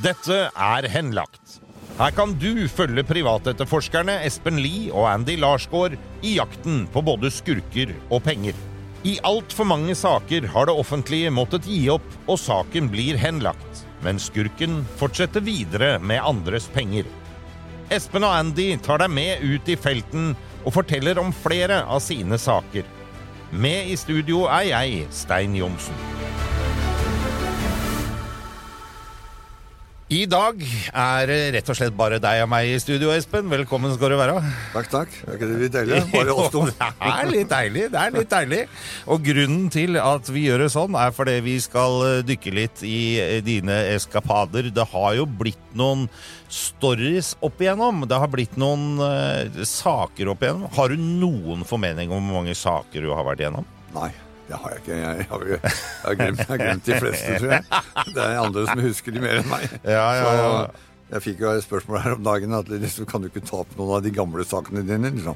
Dette henlagt. Her kan du følge privatetterforskerne Espen Lie og Andy Larsgaard i jakten på både skurker og penger. I alt for mange saker har det offentlige måttet gi opp, og saken blir henlagt. Men skurken fortsetter videre med andres penger. Espen og Andy tar deg med ut i felten og forteller om flere av sine saker. Med i studio jeg, Stein Johnsen. I dag det rett og slett bare deg og meg i studio, Espen. Velkommen skal du være. Takk. Ikke det litt deilig? Bare oss to. Det er litt deilig. Og grunnen til at vi gjør det sånn fordi vi skal dykke litt i dine eskapader. Det har jo blitt noen stories opp igjennom. Det har blitt noen saker opp igjennom. Har du noen formening om hvor mange saker du har vært igjennom? Nei. Det har jeg ikke. Jeg har glemt de fleste, tror jeg. Det andre som husker de mer enn meg. Ja. Så jeg fikk jo et spørsmål her om dagen, at liksom, kan du ikke ta opp noen av de gamle sakene dine, liksom.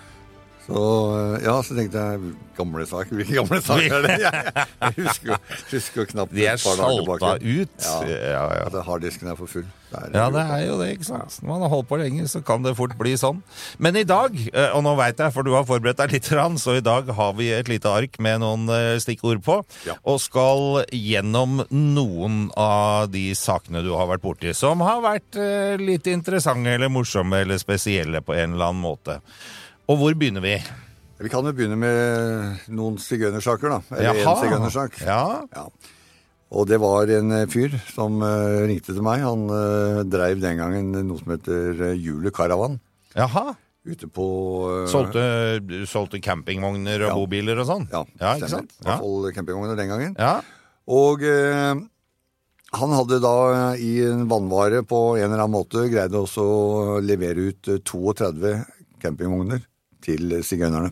Så tenkte jeg, gamle saker? Hvilke gamle saker det? Jeg husker jo knapt de et par dager tilbake. De ut. Ja. Harddisken for full. Det er jo det, ikke sant? Når man har holdt på lenge, så kan det fort bli sånn. Men i dag, og nå vet jeg, for du har forberedt deg litt, så i dag har vi et lite ark med noen stikkord på, og skal gjennom noen av de sakene du har vært borti, som har vært litt interessante, eller morsomme, eller spesielle på en eller annen måte. Og hvor begynner vi? Vi kan jo begynne med noen sigøynersaker, da. Eller en sigøynersak. Ja. Og det var en fyr som ringte til meg. Han drev den gangen noe som heter Julekaravan. Jaha. Ute på... Solgte campingvogner og bobiler og sånn? Ja, ikke sant? I hvert fall campingvogner den gangen. Ja. Og han hadde da i en vannvare på en eller annen måte greide også å levere ut 32 campingvogner til sigøynerne.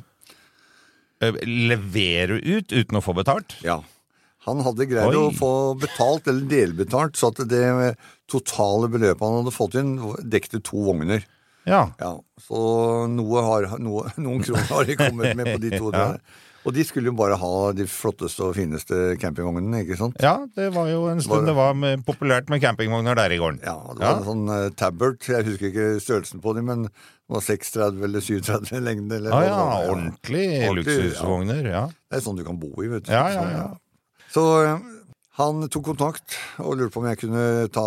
Levere ut uten å få betalt? Ja. Han hadde greid å få betalt eller delbetalt, så at det totale beløpet han hadde fått inn dekte 2 vogner. Ja. Så noen kroner har de kommet med på de 2 der. Og de skulle jo bare ha de flotteste og fineste campingvognene, ikke sant? Ja, det var jo en stund det var populært med campingvogner der i gården. Ja, det var en sånn Tabbert, jeg husker ikke størrelsen på dem, men det var 630 eller 730 lengde. Ordentlig luksusvogner, ja. Det sånn du kan bo i, vet du. Ja. Så han tok kontakt og lurte på om jeg kunne ta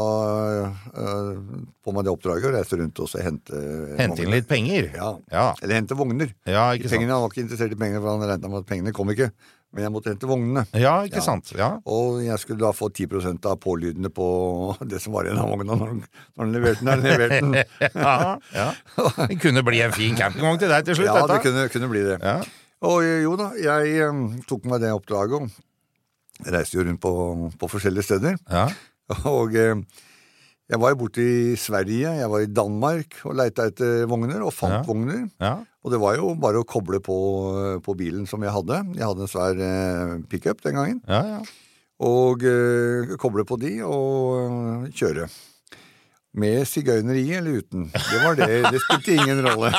på meg det oppdraget og reise rundt og hente inn litt penger? Ja. Eller hente vogner. Ja, ikke sant. Pengene, han var ikke interessert i pengene, for han regnet med at pengene kom ikke. Men jeg måtte hente vognene. Ja, ikke sant. Ja. Og jeg skulle da få 10% av pålydene på det som var igjen av vognen når han leverte den. Ja. Det kunne bli en fin campingvogn til deg til slutt, dette. Ja, det kunne bli det. Ja. Og jo da, jeg tok meg det oppdraget og reiste jo rundt på forskjellige steder. Ja. Og jeg var jo borte i Sverige, jeg var i Danmark og lette etter vogner og fant vogner. Ja. Og det var jo bare å koble på bilen som jeg hadde. Jeg hadde en svær pick-up den gangen. Ja. Og koble på de og kjøre. Med sigøyneri eller uten. Det var det. Det spilte ingen rolle.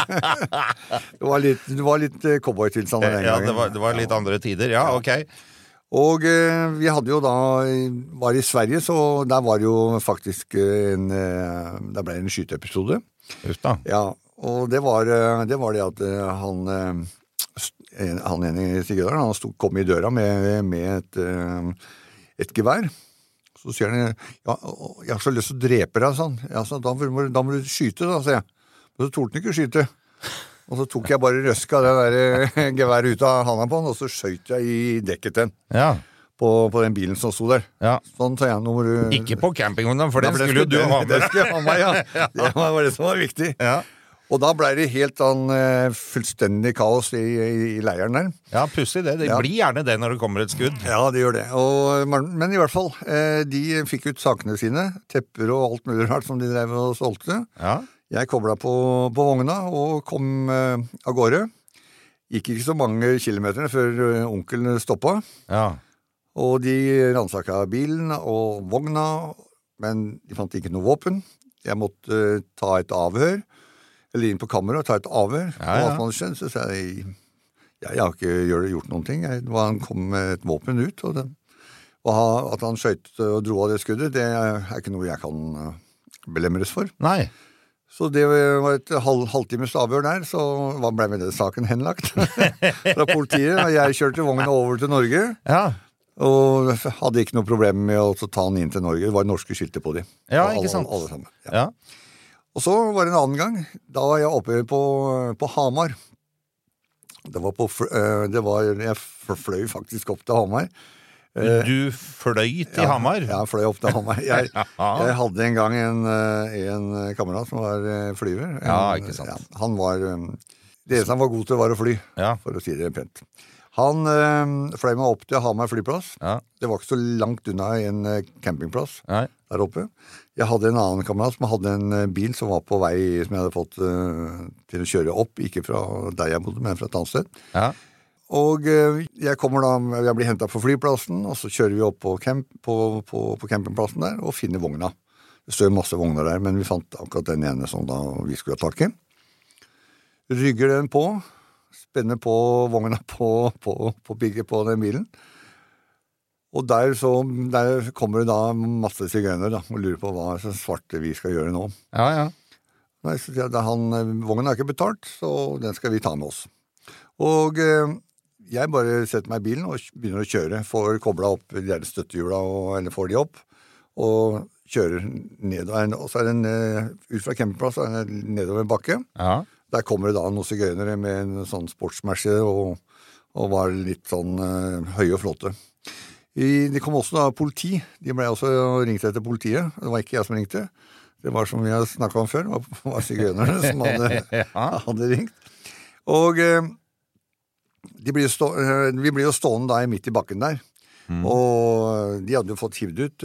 Det var litt cowboy-tilstand den gangen. Ja, det var litt andre tider. Ja, ok. Og vi hadde jo da, var i Sverige, så der var jo faktisk der ble en skyteepisode. Just da. Ja, og det var det at han ene i sigøyneren, han kom i døra med et gevær. Så sier han, jeg har så lyst til å drepe deg, sånn. Ja, så da må du skyte, da, sier jeg. Men så torde han ikke skyte. Og så tok jeg bare røska det der geværet ut av handa på han, og så skjøt jeg i dekket den. Ja. På den bilen som stod der. Ja. Sånn, så jeg, nå må du... Ikke på campingvognen, for den skulle jo du ha med. Det skulle jeg ha med, ja. Det var det som var viktig. Ja. Og da ble det helt fullstendig kaos i leiren der. Ja, pussig det. Det blir gjerne det når det kommer et skudd. Ja, det gjør det. Men i hvert fall, de fikk ut sakene sine, tepper og alt mulig rart som de drev og solgte. Ja. Jeg koblet på vogna og kom av gårde. Gikk ikke så mange kilometer før onkelen stoppet. Ja. Og de ransakket bilen og vogna, men de fant ikke noe våpen. Jeg måtte ta et avhør, eller inn på kammeret og ta et avhør. Og alt som hadde skjedd, så sa jeg har ikke gjort noen ting. Han kom med et våpen ut, Og at han skjøt og dro av det skuddet, det ikke noe jeg kan belemres for. Nei. Så det var et halvtimes avhør der, så ble med det saken henlagt fra politiet. Og jeg kjørte vognen over til Norge, og hadde ikke noe problem med å ta den inn til Norge. Det var norske skilter på de. Ja, ikke sant? Alle sammen. Ja. Og så var det en annen gang, da var jeg oppe på Hamar. Jeg fløy faktisk opp til Hamar. Du fløy til Hamar? Ja, jeg fløy opp til Hamar. Jeg hadde en gang en kamerat som var flyver. Ikke sant. Ja, han var, det eneste han var god til var å fly, for å si det pent. Han fløy meg opp til Hamar flyplass. Det var ikke så langt unna en campingplass der oppe. Jeg hadde en annen kamerat som hadde en bil som var på vei, som jeg hadde fått til å kjøre opp, ikke fra der jeg bodde, men fra et annet sted. Og jeg blir hentet på flyplassen, og så kjører vi opp på campingplassen der, og finner vogna. Det står masse vogner der, men vi fant akkurat den ene som da vi skulle ha tak i. Rygger den på, spenner på vogna på bygget på den bilen. Og der kommer det da masse sigøyner da, og lurer på hva svarte vi skal gjøre nå. Nei, så vognen ikke betalt, så den skal vi ta med oss. Og jeg bare setter meg i bilen og begynner å kjøre, får koblet opp de der støttehjula, eller får de opp, og kjører ned, og så det ut fra campingplass, nedover en bakke. Der kommer det da noen sigøynere med en sånn sportsmerse, og var litt sånn høye og flotte. Det kom også da politi, de ble også ringt etter politiet, det var ikke jeg som ringte, det var som vi har snakket om før, det var sigøynerne som hadde ringt. Og vi ble jo stående da midt i bakken der, og de hadde jo fått hivd ut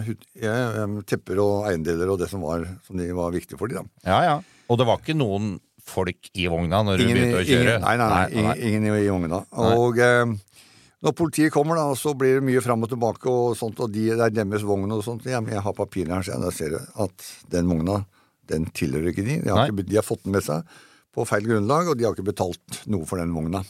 tepper og eiendeler og det som var viktig for de da. Og det var ikke noen folk i vogna når du begynte å kjøre? Nei, ingen i vogna. Og når politiet kommer da, så blir det mye frem og tilbake og sånt, og det deres vogn og sånt. Ja, men jeg har papirer her, så jeg ser at den vogna, den tilhører ikke de. De har fått den med seg på feil grunnlag, og de har ikke betalt noe for den vogna.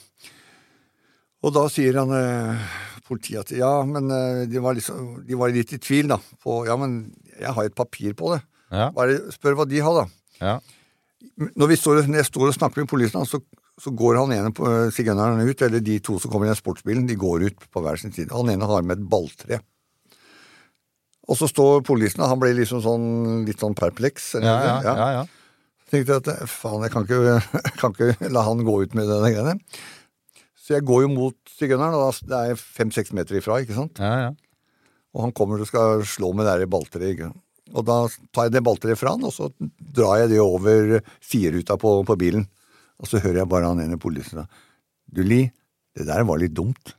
Og da sier han politiet at ja, men de var litt i tvil da, men jeg har et papir på det. Spør hva de har da. Når jeg står og snakker med politiet, så går han ene på sigøyneren ut, eller de to som kommer i den sportsbilen, de går ut på hver sin side. Han ene har med et balltre. Og så står politiet, han ble liksom litt sånn perpleks. Så tenkte jeg at, faen, jeg kan ikke la han gå ut med det greiene. Så jeg går jo mot sigøyneren, og det 5-6 meter ifra, ikke sant? Og han kommer og skal slå med det i balltreet, ikke sant? Og da tar jeg det balltreet fra han, og så drar jeg det over sideruta på bilen. Og så hører jeg bare han ene politiet da, du Li, det der var litt dumt.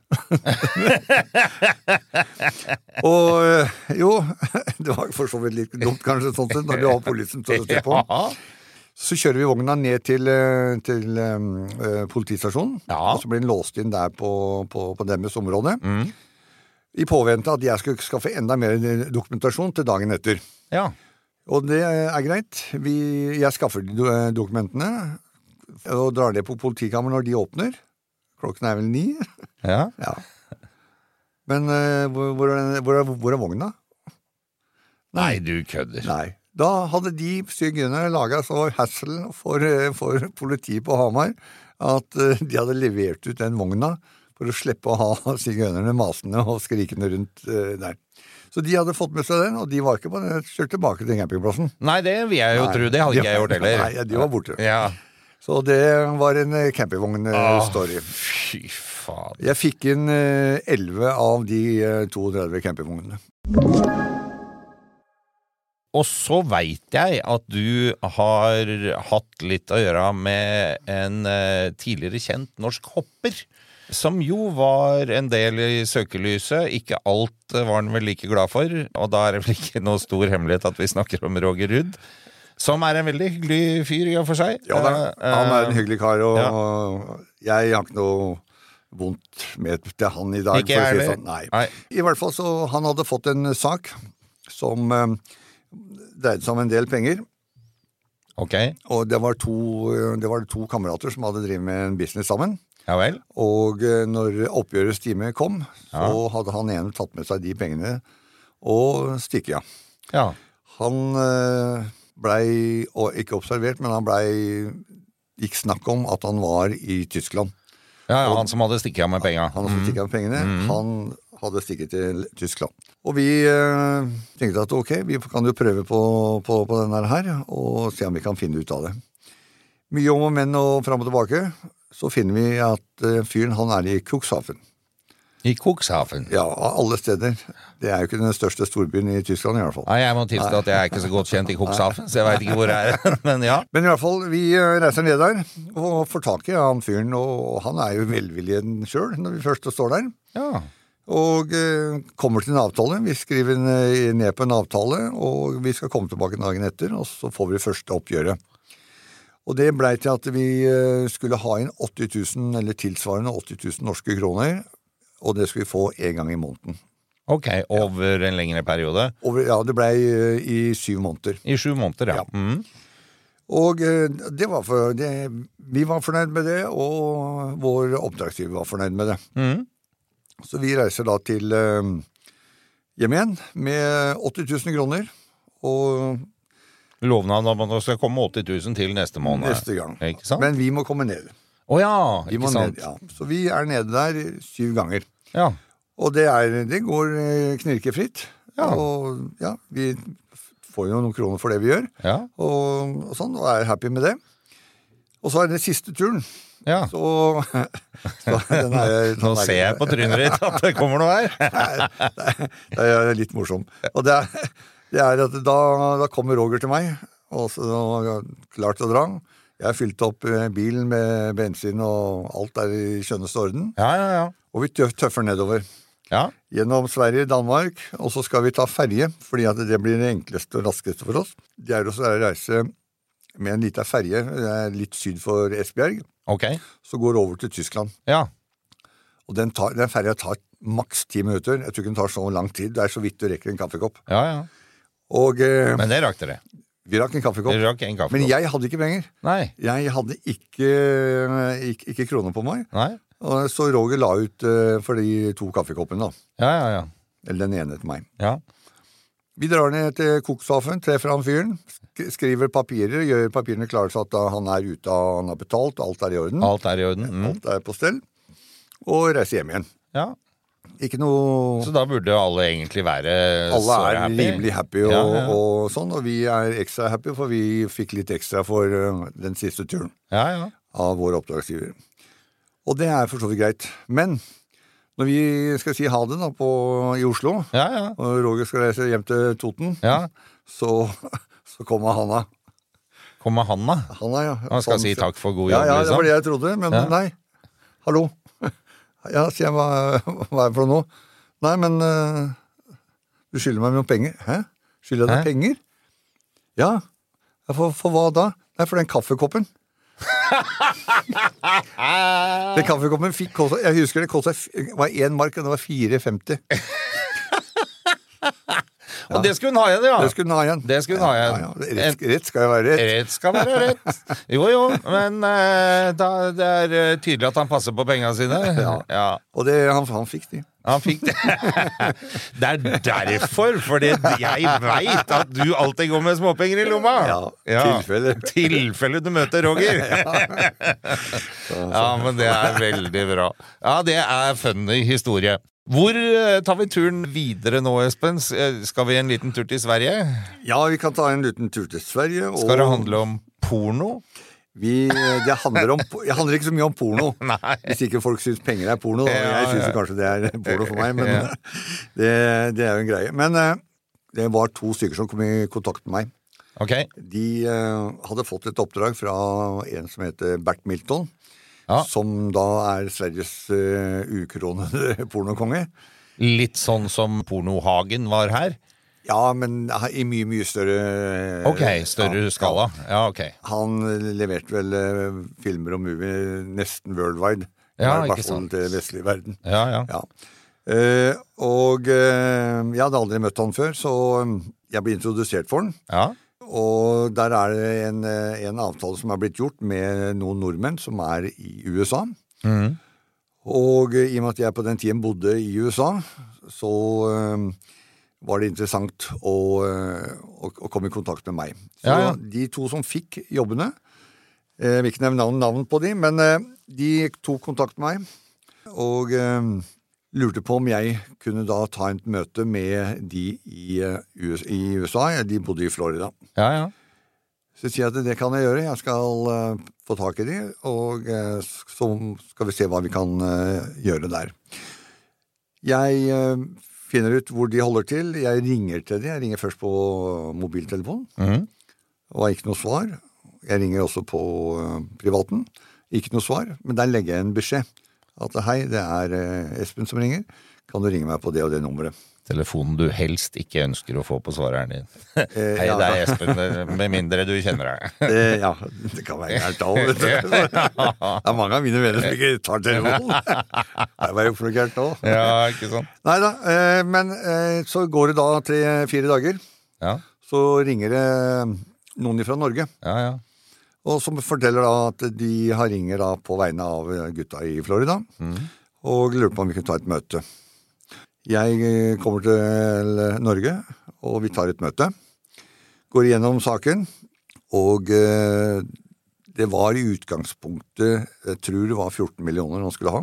Og jo, det var for så vidt litt dumt kanskje sånn sett, når du har politiet til å se på. Så kjører vi vogna ned til politistasjonen, og så blir den låst inn der på deres område. I påvente at jeg skulle skaffe enda mer dokumentasjon til dagen etter. Og det greit. Jeg skaffer dokumentene, og drar det på politikammeren når de åpner. Klokken vel 9. Men hvor vogna? Nei, du kødder. Nei. Da hadde de sigøynerne laget så hassel for politiet på Hamar at de hadde levert ut den vogna for å slippe å ha sigøynerne masende og skrikende rundt der. Så de hadde fått med seg den, og de var ikke bare kjørt tilbake til campingplassen. Nei, det vil jeg jo tro, det hadde ikke jeg gjort heller. Nei, de var borte. Så det var en campingvogn-story. Fy faen. Jeg fikk inn 11 av de 32 campingvognene. Og så vet jeg at du har hatt litt å gjøre med en tidligere kjent norsk hopper, som jo var en del i søkelyset. Ikke alt var han vel like glad for, og da det vel ikke noe stor hemmelighet at vi snakker om Roger Ruud, som en veldig hyggelig fyr i og for seg. Ja, han en hyggelig kar, og jeg har ikke noe vondt med til han i dag. Ikke jeg heller? Nei. I hvert fall så han hadde fått en sak som dreide seg om en del penger. Ok. Og det var to kamerater som hadde drivet med en business sammen. Ja vel? Og når oppgjørets time kom, så hadde han ene tatt med seg de pengene og stikket av. Ja. Han blei, og ikke observert, men gikk snakk om at han var i Tyskland. Ja, han som hadde stikket av med pengene. Han som stikket av med pengene, han hadde stikket til Tyskland. Og vi tenkte at ok, vi kan jo prøve på denne her, og se om vi kan finne ut av det. Mye om og men og frem og tilbake, så finner vi at fyren han er i Cuxhaven. I Cuxhaven? Ja, av alle steder. Det er jo ikke den største storbyen i Tyskland i hvert fall. Nei, jeg må tilstå at jeg er ikke så godt kjent i Cuxhaven, så jeg vet ikke hvor jeg er, men ja. Men i hvert fall, vi reiser ned der og får tak i han fyren, og han er jo velviljen selv når vi først står der. Ja. Og kommer til en avtale. Vi skriver ned på en avtale, og vi skal komme tilbake dagen etter, og så får vi første oppgjøret. Og det ble til at vi skulle ha inn 80 000, eller tilsvarende 80 000 norske kroner, og det skulle vi få en gang i måneden. Ok, over en lengre periode? Ja, det ble i 7 måneder. I 7 måneder, ja. Og vi var fornøyd med det, og vår oppdragsgiver var fornøyd med det. Så vi reiser da til hjem igjen med 80 000 kroner, og lovnad om at det skal komme 80 000 til neste måned. Neste gang. Ikke sant? Men vi må komme ned. Ikke sant? Ned, ja. Så vi er nede der 7 ganger. Ja. Og det går knirkefritt. Ja. Og ja, vi får jo noen kroner for det vi gjør. Ja. Og sånn, og er happy med det. Og så er det siste turen. Ja. Så den Nå ser jeg på trynet ditt at det kommer noe her. Det er litt morsom. Og det er at da kommer Roger til meg, og så var jeg klar til å dra. Jeg har fylt opp bilen med bensin, og alt er i skjønneste orden. Ja. Og vi tøffer nedover. Ja. Gjennom Sverige, Danmark, og så skal vi ta ferje, fordi at det blir det enkleste og raskeste for oss. Det er også å reise med en liten ferje, litt syd for Esbjerg. Ok. Så går det over til Tyskland. Ja. Og den ferja tar maks 10 minutter. Jeg tror ikke den tar så lang tid. Det er så vidt du rekker en kaffekopp. Ja. Men det rakk dere. Vi rakk en kaffekopp. Men jeg hadde ikke penger. Nei. Jeg hadde ikke kroner på meg. Nei. Og så Roger la ut for de 2 kaffekoppene da. Ja. Eller den ene til meg. Ja. Vi drar ned til Cuxhaven, treffer han fyren, skriver papirer, gjør papirene klare så at han er ute, han har betalt, alt er i orden. Alt er i orden. Alt er på stell. Og reiser hjem igjen. Ja. Ikke noe... Så da burde alle egentlig være alle er rimelig happy og sånn, og vi er ekstra happy, for vi fikk litt ekstra for den siste turen av vår oppdragsgiver. Og det er for så vidt greit. Men når vi skal si ha det da i Oslo, og Roger skal reise hjem til Toten, så kommer Hanna. Kommer Hanna? Hanna, ja. Han skal si takk for god jobb, liksom. Ja, det var det jeg trodde, men nei. Hallo. Ja, sier jeg, hva er det for noe? Nei, men du skylder meg noen penger. Hæ? Skylder jeg deg penger? Ja. For hva da? Nei, for den kaffekoppen. Den kaffekoppen jeg husker det var 1 mark, og det var 4,50. Og det skulle hun ha igjen, ja. Det skulle hun ha igjen. Rett skal jo være rett. Rett skal være rett. Jo, men det er tydelig at han passer på pengene sine. Ja. Og han fikk de. Han fikk det. Det er derfor, fordi jeg vet at du alltid går med småpenger i lomma. Ja. Tilfelle du møter Roger. Ja, men det er veldig bra. Ja, det er funny historie. Hvor tar vi turen videre nå, Espen? Skal vi en liten tur til Sverige? Ja, vi kan ta en liten tur til Sverige. Skal det handle om porno? Det handler ikke så mye om porno. Nei. Hvis ikke folk synes penger er porno. Jeg synes kanskje det er porno for meg, men det er jo en greie. Men det var 2 stykker som kom i kontakt med meg. Okay. De hadde fått et oppdrag fra en som heter Bert Milton, som da er Sveriges ukronede pornokonge. Litt sånn som Pornohagen var her? Ja, men i mye, mye større... Større skala. Ja, ok. Han leverte vel filmer og movie nesten worldwide. Ja, ikke sant. Til vestlig verden. Ja. Og jeg hadde aldri møtt han før, så jeg ble introdusert for han. Ja. Og der er det en avtale som er blitt gjort med noen nordmenn som er i USA. Og i og med at jeg på den tiden bodde i USA, så var det interessant å komme i kontakt med meg. Så de to som fikk jobbene, jeg vil ikke nevne navn på de, men de tok kontakt med meg, og lurte på om jeg kunne da ta et møte med de i USA. De bodde i Florida. Så sier jeg at det kan jeg gjøre. Jeg skal få tak i de, og så skal vi se hva vi kan gjøre der. Jeg finner ut hvor de holder til. Jeg ringer til de. Jeg ringer først på mobiltelefon. Og har ikke noe svar. Jeg ringer også på privaten. Ikke noe svar, men der legger jeg en beskjed. At hei, det Espen som ringer. Kan du ringe meg på det og det nummeret? Telefonen du helst ikke ønsker å få på svareren din. Hei, det Espen, med mindre du kjenner deg. Ja, det kan være gærent da. Det mange av mine venner som ikke tar telefonen. Det var jo for noe gærent da. Ja, ikke sant? Neida, men så går det da 3-4 dager. Så ringer det noen fra Norge. Og som forteller da at de har ringer da på vegne av gutta i Florida, og lurer på om vi kan ta et møte. Jeg kommer til Norge, og vi tar et møte. Går igjennom saken, og det var i utgangspunktet, jeg tror det var 14 millioner han skulle ha.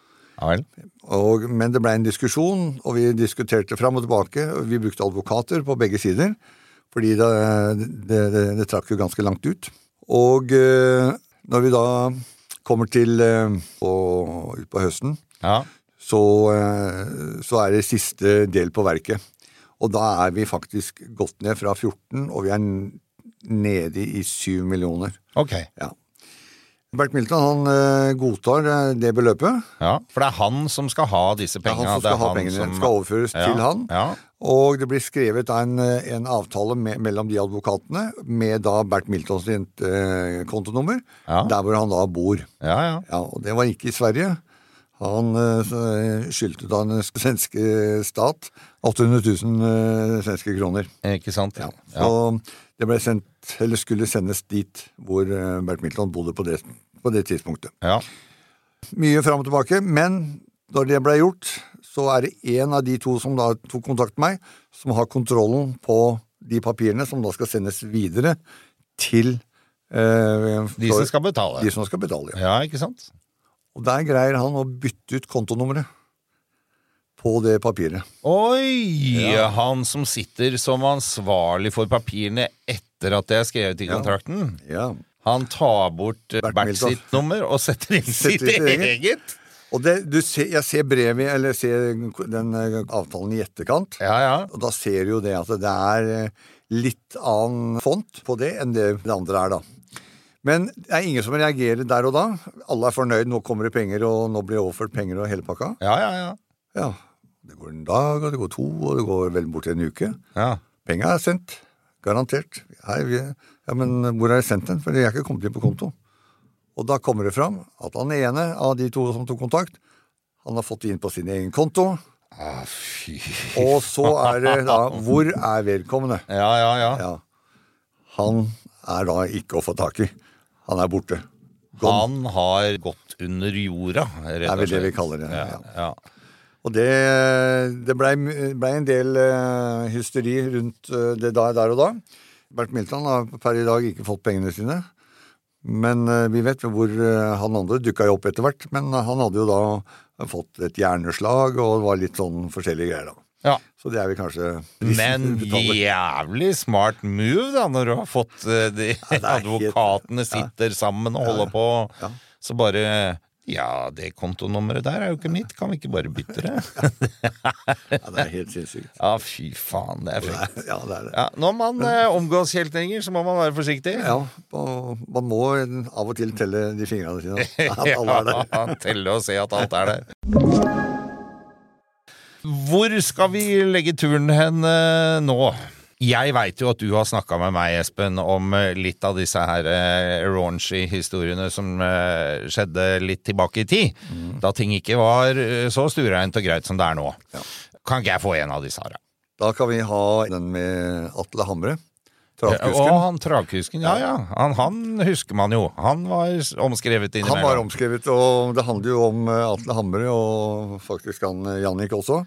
Men det ble en diskusjon, og vi diskuterte frem og tilbake, og vi brukte advokater på begge sider, fordi det trakk jo ganske langt ut. Og når vi da kommer til ut på høsten, så det siste del på verket. Og da vi faktisk gått ned fra 14, og vi nede i 7 millioner. Ja. Bert Milton, han godtar det beløpet. For det han som skal ha disse pengene. Det han som skal ha pengene, som skal overføres til han. Og det blir skrevet en avtale mellom de advokatene, med da Bert Miltons kontonummer, der hvor han da bor. Og det var ikke i Sverige. Han skyldte da den svenske stat 800 000 svenske kroner. Ikke sant? Så det ble sendt, eller skulle sendes dit hvor Bert Milton bodde på det tidspunktet. Mye frem og tilbake, men når det ble gjort, så det en av de to som da tok kontakt med meg, som har kontrollen på de papirene som da skal sendes videre til de som skal betale. De som skal betale, ja. Ikke sant? Og der greier han å bytte ut kontonummeret på det papiret. Oi! Han som sitter som ansvarlig for papirene etter at det skrevet i kontrakten. Han tar bort Bert sitt nummer og setter inn sitt eget. Og jeg ser brevet, eller ser den avtalen i etterkant, og da ser jo det at det litt annen font på det enn det andre da. Men det ingen som reagerer der og da. Alle fornøyd, nå kommer det penger, og nå blir det overført penger og hele pakka. Ja, det går en dag, og det går 2, og det går vel bort til en uke. Penger sendt, garantert. Men hvor det sendt den? For det ikke kommet inn på konto. Og da kommer det fram at han ene av de to som tok kontakt, han har fått inn på sin egen konto. Og så det da, hvor vedkommende? Han da ikke å få tak i. Han borte. Han har gått under jorda, rett og slett. Det vel det vi kaller det, Og det ble en del hysteri rundt det der og da. Bert Milton har per i dag ikke fått pengene sine, men vi vet hvor han andre dukket opp etter hvert, men han hadde jo da fått et hjerneslag, og det var litt sånn forskjellige greier da. Så det vi kanskje... Men jævlig smart move da, når du har fått de advokatene sitter sammen og holder på, så bare... Ja, det kontonummeret der jo ikke mitt, kan vi ikke bare bytte det? Det helt sinnssykt. Ja, fy faen, det frekt. Ja, det det. Når man omgås kjeltninger, så må man være forsiktig. Ja, man må av og til telle de fingrene sine. At alle der. Telle og se at alt der. Hvor skal vi legge turen hen nå? Jeg vet jo at du har snakket med meg, Espen, om litt av disse her raunchy historiene som skjedde litt tilbake i tid, da ting ikke var så stuereint og greit som det nå. Kan ikke jeg få en av disse her? Da kan vi ha den med Atle Hamre. Travkusken. Og han travkusken, ja. Han husker man jo. Han var omskrevet innimellom. Han var omskrevet, og det handler jo om Atle Hamre, og faktisk han Jannik også.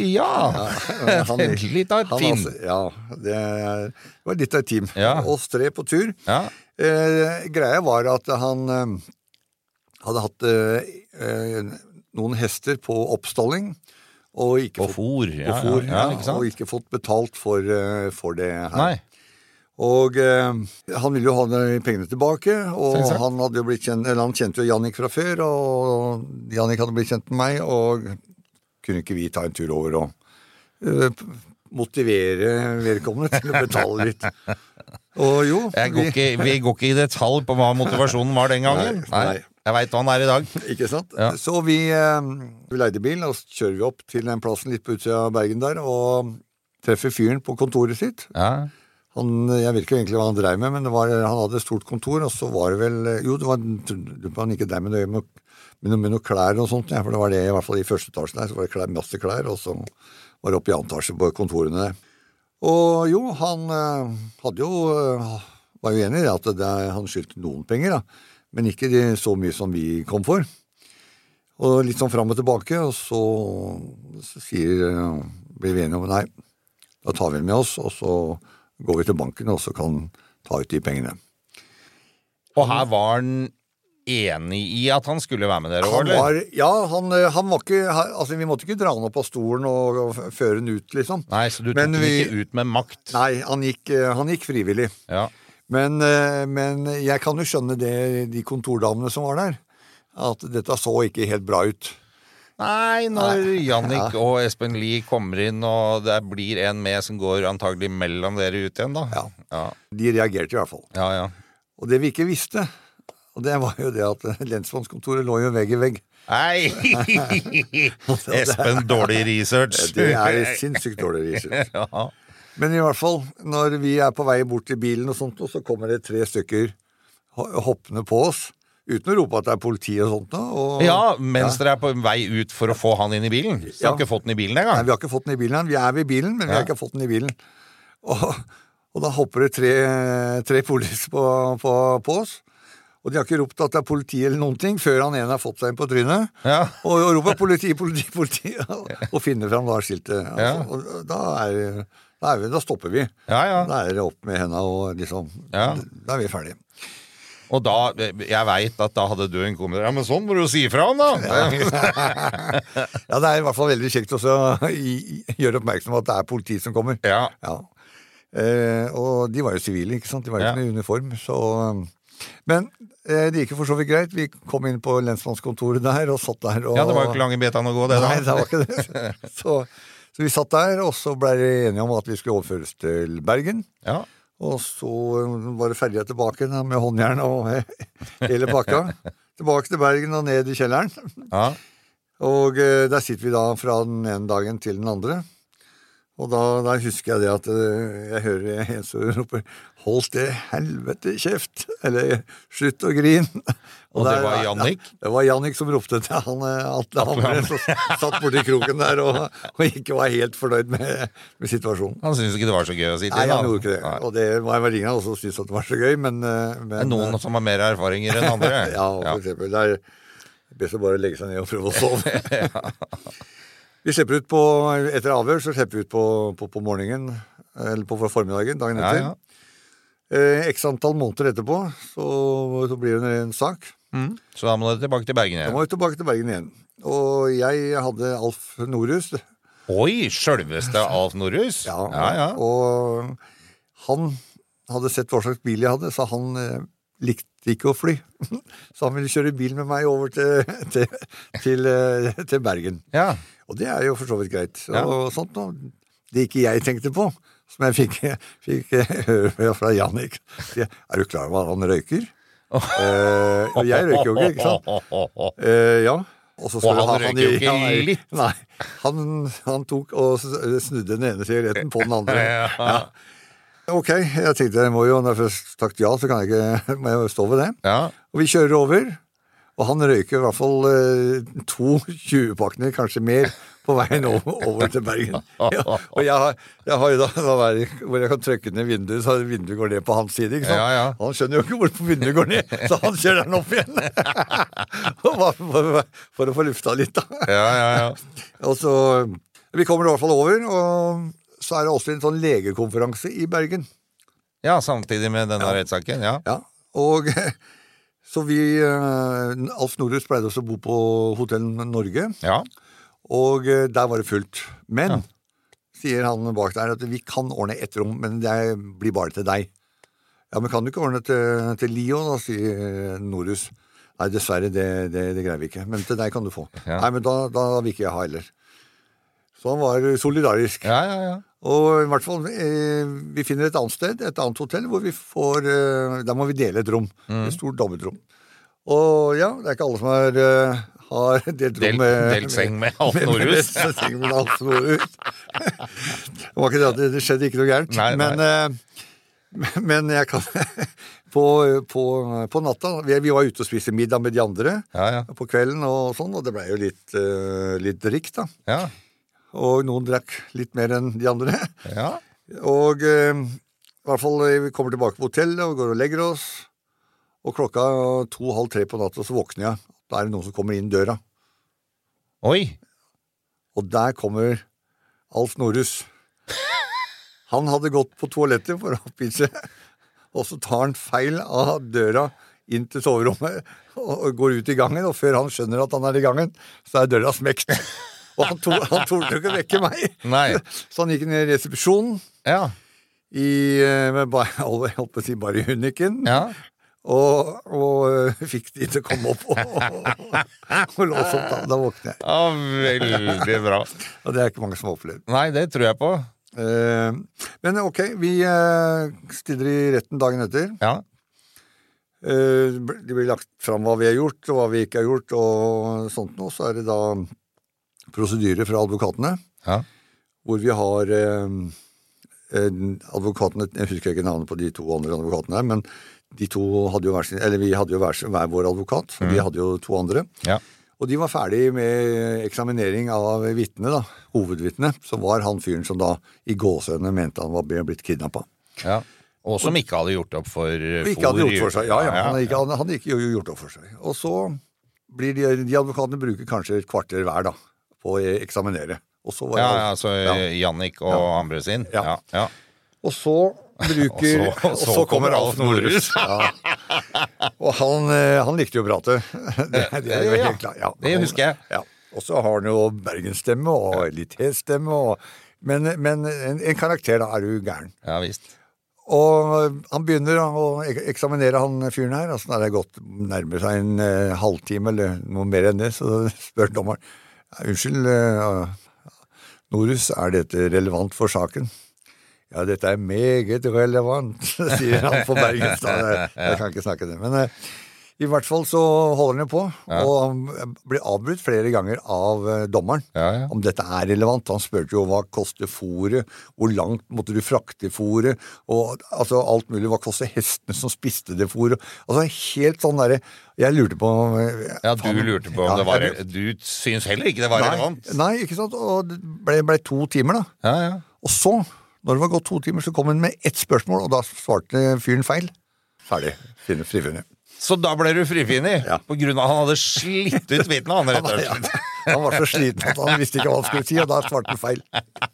Litt av et team. Det var litt av et team. Oss tre på tur. Greia var at han hadde hatt noen hester på oppstalling, og ikke fôr, og ikke fått betalt for det her. Nei. Og han ville jo ha pengene tilbake, og han hadde jo blitt han kjente jo Jannik fra før, og Jannik hadde blitt kjent med meg, og kunne ikke vi ta en tur over og motivere vedkommende til å betale litt. Og jo, vi går ikke i detalj på hva motivasjonen var den gangen. Nei. Jeg vet hva han i dag. Ikke sant? Ja. Så vi leide bil, og så kjører vi opp til den plassen litt på utsida av Bergen der, og treffer fyren på kontoret sitt. Ja. Jeg vet ikke egentlig hva han drev med, men han hadde et stort kontor, og så var det vel, han ikke drev med noe klær og sånt, for det var det i hvert fall i første etasjen der, så var det masse klær, og så var det oppe i annen etasje på kontorene der. Og jo, han var jo enig i at han skyldte noen penger, da, men ikke så mye som vi kom for. Og litt sånn frem og tilbake, og så blir vi enige om, nei, da tar vi med oss, og så går vi til banken, og så kan ta ut de pengene. Og her var han enig i at han skulle være med dere, eller? Han var ikke, altså vi måtte ikke dra han opp på stolen og føre han ut, liksom. Nei, så du tok han ikke ut med makt? Nei, han gikk frivillig. Ja. Men jeg kan jo skjønne det, de kontordamene som var der, at dette så ikke helt bra ut. Nei, når Jannik og Espen Lie kommer inn, og det blir en med som går antagelig mellom dere ut igjen, da. Ja. De reagerte i hvert fall. Ja. Og det vi ikke visste, og det var jo det at lensmannskontoret lå jo vegg i vegg. Nei! Espen, dårlig research. Det sinnssykt dårlig research. Ja. Men i hvert fall, når vi på vei bort til bilen og sånt, så kommer det 3 stykker hoppende på oss, uten å rope at det politi og sånt. Mens dere på vei ut for å få han inn i bilen. Så har ikke fått den i bilen engang. Nei, vi har ikke fått den i bilen. Vi ved bilen, men vi har ikke fått den i bilen. Og da hopper det 3 poliser på oss. Og de har ikke ropt at det politi eller noen ting, før han ene har fått seg inn på trynet. Ja. Og roper politi, og finner frem da skiltet. Og da stopper vi. Da det opp med hendene, og liksom, da vi ferdige. Og da, jeg vet at da hadde du en kommentar, men sånn må du jo si fra han da. Ja, det i hvert fall veldig kjekt også å gjøre oppmerksom på at det politi som kommer. Ja. Og de var jo sivile, ikke sant? De var jo ikke i uniform, så... Men det gikk jo for så vidt greit. Vi kom inn på lensmannskontoret der og satt der. Og... Ja, det var jo ikke lang i betan å gå det da. Nei, det var ikke det. Så vi satt der, og så ble vi enige om at vi skulle overføres til Bergen. Ja. Og så var det ferdig tilbake med håndjern og hele pakka. Tilbake til Bergen og ned i kjelleren. Ja. Og der sitter vi da fra den ene dagen til den andre. Og da husker jeg det at jeg hører en som roper, hold det helvete kjeft, eller slutt å grin. Og det var Jannik? Ja, det var Jannik som ropte til han Atle Hamre, som satt borti kroken der og ikke var helt fornøyd med situasjonen. Han syntes ikke det var så gøy å si til? Nei, han gjorde ikke det. Nei. Og det var vel ingen av oss som syntes at det var så gøy, men noen som har mer erfaringer enn andre? Ja, for eksempel. Det best å bare legge seg ned og prøve å sove. Vi slipper ut etter avhør, så slipper vi ut på morgenen, eller på formiddagen, dagen etter. X antall måneder etterpå, så blir det en sak. Så da må du tilbake til Bergen igjen? Da må vi tilbake til Bergen igjen. Og jeg hadde Alf Norhus. Oi, selveste Alf Norhus? Ja. Og han hadde sett hva slags bil jeg hadde, så han likte ikke å fly. Så han ville kjøre bil med meg over til Bergen. Ja. Og det jo for så vidt greit. Og sånt nå. Det ikke jeg tenkte på, som jeg fikk høre fra Jannik. Du klar over at han røyker? Og jeg røyker jo ikke sant? Ja. Og han røyker jo ikke litt? Nei. Han tok og snudde den ene sigaretten på den andre. Ja. Ok, jeg tenkte når jeg først sagt ja, så må jeg stå ved det. Ja. Og vi kjører over, og han røyker i hvert fall 2 20-pakkene, kanskje mer, på veien over til Bergen. Ja, og jeg har jo da hvor jeg kan trykke ned vinduet, så vinduet går ned på hans side, ikke sant? Ja. Han skjønner jo ikke hvor vinduet går ned, så han kjører den opp igjen. For å få lufta litt, da. Ja. Og så, vi kommer i hvert fall over, og så det også en sånn legekonferanse i Bergen. Ja, samtidig med denne rettssaken, ja. Ja, og så Alf Norhus pleide også å bo på Hotell Norge. Ja. Og der var det fullt. Men, sier han bak der, at vi kan ordne ett rom, men det blir bare til deg. Ja, men kan du ikke ordne til Leo, da, sier Norhus. Nei, dessverre, det greier vi ikke. Men til deg kan du få. Ja. Nei, men da vil ikke jeg ha heller. Så han var solidarisk. Ja. Og i hvert fall, vi finner et annet sted, et annet hotell, hvor vi får, der må vi dele et rom. Et stort dobbeltrom. Og ja, det ikke alle som har delt rom delt seng med Alf Norhus. Seng med Alf Norhus. Det var ikke det skjedde ikke noe gærent. Nei. Men jeg kan på natta, vi var ute og spiste middag med de andre på kvelden og sånn, og det ble jo litt drikt da. Ja. Og noen drakk litt mer enn de andre. Ja. Og i hvert fall vi kommer tilbake på hotellet og går og legger oss, og klokka 2:30 på natta så våkner jeg. Da det noen som kommer inn døra. Oi! Og der kommer Alf Norhus. Han hadde gått på toalettet for å oppvise, og så tar han feil av døra inn til soverommet og går ut i gangen, og før han skjønner at han i gangen, så døra smekt. Og han torde ikke vekke meg. Nei. Så han gikk ned i resepsjonen. Ja. Bare i Hunniken. Ja. Og fikk de til å komme opp og låse opp. Da våkner jeg. Ja, veldig bra. Og det ikke mange som har opplevd. Nei, det tror jeg på. Men ok, vi stiller i retten dagen etter. Ja. Det blir lagt fram hva vi har gjort, og hva vi ikke har gjort, og sånt noe. Så det da prosedyrer fra advokatene, hvor vi har advokatene, jeg husker ikke navnet på de to andre advokatene her, men de to hadde jo vi hadde jo hver vår advokat, og de hadde jo to andre. Ja. Og de var ferdig med eksaminering av vittne, da, hovedvittne, så var han fyren som da i gåsøgne mente han var blitt kidnappet. Ja, og som ikke hadde gjort opp for ikke hadde gjort for seg, han hadde ikke gjort opp for seg. Og så blir de advokatene bruker kanskje et kvarter hver da, på å eksaminere. Og så var altså Jannik og andre sin. Ja. Og så bruker... og så kommer Alf Norhus. Og han likte jo å prate. Det jo helt klart. Ja, det husker jeg. Ja. Og så har han jo Bergensstemme og litt heststemme. Men en karakter da du gæren. Ja, visst. Og han begynner å eksaminere han fyren her. Altså når det gått nærmere seg en halvtime eller noe mer enn det, så spør dommeren, unnskyld, Norhus, dette relevant for saken? Ja, dette meget relevant, sier han på Bergenstad. Jeg kan ikke snakke det, men i hvert fall så holder han jo på, og han blir avbrutt flere ganger av dommeren, om dette relevant. Han spørte jo hva koster fôret, hvor langt måtte du frakte fôret, og altså alt mulig, hva koster hestene som spiste det fôret. Altså helt sånn der, jeg lurte på... du lurte på om det var... Du syns heller ikke det var relevant? Nei, ikke sant, og det ble 2 timer da. Og så, når det var gått 2 timer, så kom han med ett spørsmål, og da svarte fyren feil. Ferdig, frifunnet. Så da ble du frifunnet? På grunn av at han hadde slitt ut vitnet, han rett og slett. Han var så sliten at han visste ikke hva han skulle si, og da svarte han feil.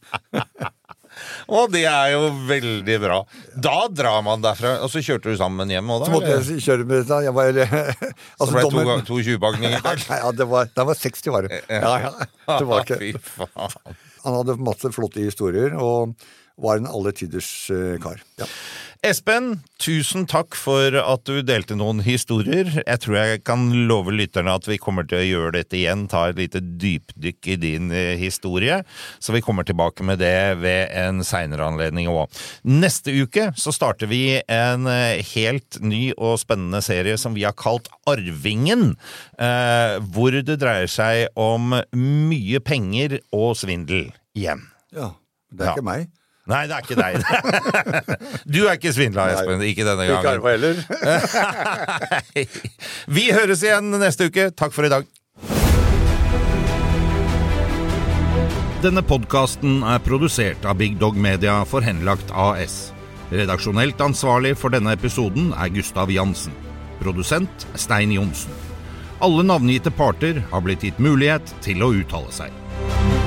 Og det jo veldig bra. Da drar man derfra, og så kjørte du sammen hjem også, da? Så måtte jeg kjøre med dette. Jeg var... så ble det 2 20-pakninger? Ja, det var 60 varer. Ja, det var ikke... Fy faen. Han hadde masse flotte historier, og var en alle tiders kar. Ja. Espen, tusen takk for at du delte noen historier. Jeg tror jeg kan love lytterne at vi kommer til å gjøre dette igjen, ta et lite dypdykk i din historie, så vi kommer tilbake med det ved en senere anledning også. Neste uke så starter vi en helt ny og spennende serie som vi har kalt Arvingen, hvor det dreier seg om mye penger og svindel igjen. Ja, det ikke meg. Nei, det ikke deg. Du ikke svindla, Espen, ikke denne gangen. Ikke Arve heller. Vi høres igjen neste uke. Takk for i dag. Denne podcasten produsert av Big Dog Media for Henlagt AS. Redaksjonelt ansvarlig for denne episoden Gustav Jansen. Produsent Stein Jonsen. Alle navngitte parter har blitt gitt mulighet til å uttale seg.